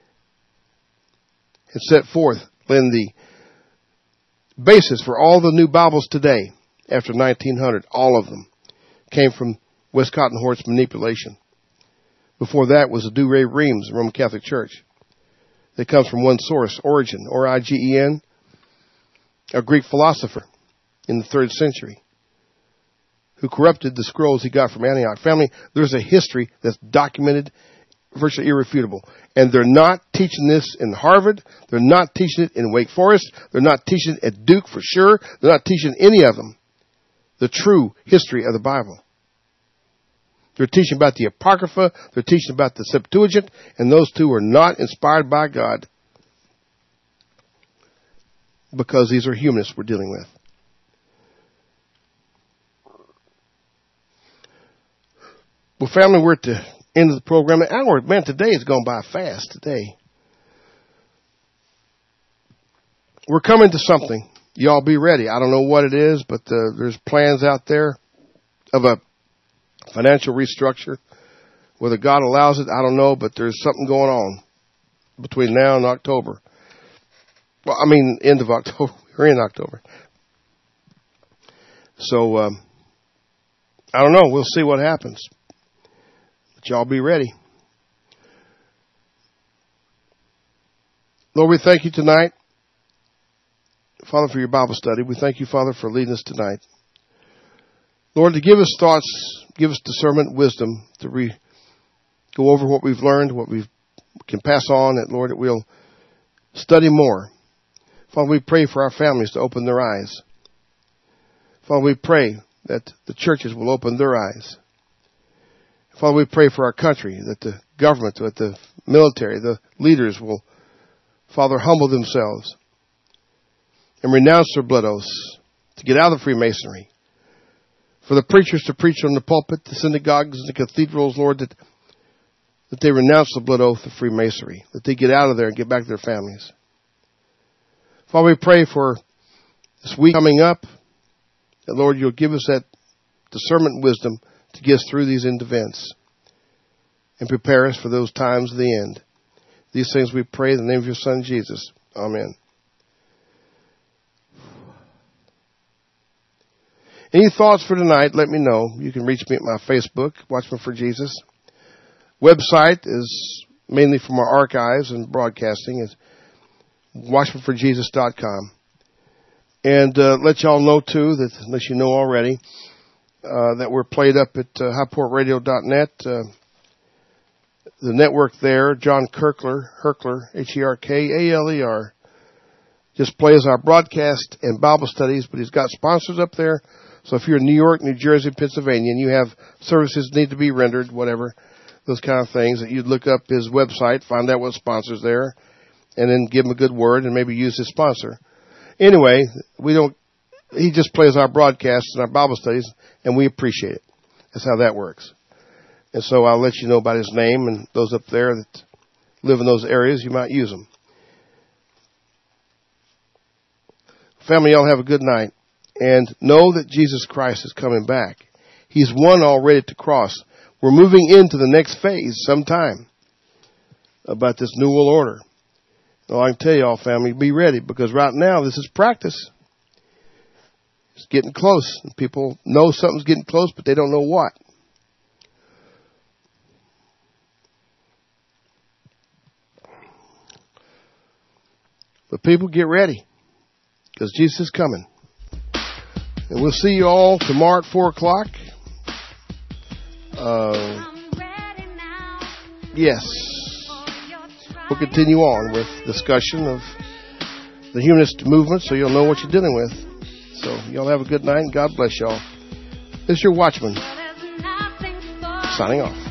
had set forth in the basis for all the new Bibles today after nineteen hundred. All of them came from Westcott and Hort's manipulation. Before that was the Douay Rheims, the Roman Catholic Church. That comes from one source, Origen, or I G E N, a Greek philosopher in the third century, who corrupted the scrolls he got from Antioch. Family, there's a history that's documented, virtually irrefutable. And they're not teaching this in Harvard. They're not teaching it in Wake Forest. They're not teaching it at Duke for sure. They're not teaching any of them the true history of the Bible. They're teaching about the Apocrypha. They're teaching about the Septuagint. And those two are not inspired by God, because these are humanists we're dealing with. Well, family, we're at the end of the program. An hour, man, today has gone by fast today. We're coming to something. Y'all be ready. I don't know what it is, but uh, there's plans out there of a financial restructure. Whether God allows it, I don't know, but there's something going on between now and October. Well, I mean, end of October. We're in October. So, um, I don't know. We'll see what happens. But y'all be ready. Lord, we thank you tonight, Father, for your Bible study. We thank you, Father, for leading us tonight. Lord, to give us thoughts, give us discernment, wisdom, to re- go over what we've learned, what we can pass on, that, Lord, that we'll study more. Father, we pray for our families to open their eyes. Father, we pray that the churches will open their eyes. Father, we pray for our country, that the government, that the military, the leaders will, Father, humble themselves and renounce their blood oaths to get out of Freemasonry. For the preachers to preach on the pulpit, the synagogues, and the cathedrals, Lord, that, that they renounce the blood oath of Freemasonry, that they get out of there and get back to their families. Father, we pray for this week coming up, that, Lord, you'll give us that discernment and wisdom to get us through these end events and prepare us for those times of the end. These things we pray in the name of your Son, Jesus. Amen. Any thoughts for tonight, let me know. You can reach me at my Facebook, Watchman for Jesus. Website is mainly for my archives and broadcasting. It's watchman for jesus dot com. And uh, let y'all know, too, that unless you know already, uh, that we're played up at uh, high port radio dot net. Uh, the network there, John Kirkler, Herkler, H E R K A L E R, just plays our broadcast and Bible studies, but he's got sponsors up there. So if you're in New York, New Jersey, Pennsylvania, and you have services need to be rendered, whatever, those kind of things, that you'd look up his website, find out what sponsors there, and then give him a good word and maybe use his sponsor. Anyway, we don't, he just plays our broadcasts and our Bible studies, and we appreciate it. That's how that works. And so I'll let you know about his name, and those up there that live in those areas, you might use them. Family, y'all have a good night. And know that Jesus Christ is coming back. He's won already at the cross. We're moving into the next phase sometime about this New World Order. Well, I can tell y'all, family, be ready, because right now this is practice. It's getting close. People know something's getting close, but they don't know what. But people, get ready, because Jesus is coming. And we'll see you all tomorrow at four o'clock. Uh, yes. We'll continue on with discussion of the humanist movement, so you'll know what you're dealing with. So y'all have a good night, and God bless y'all. This is your Watchman, signing off.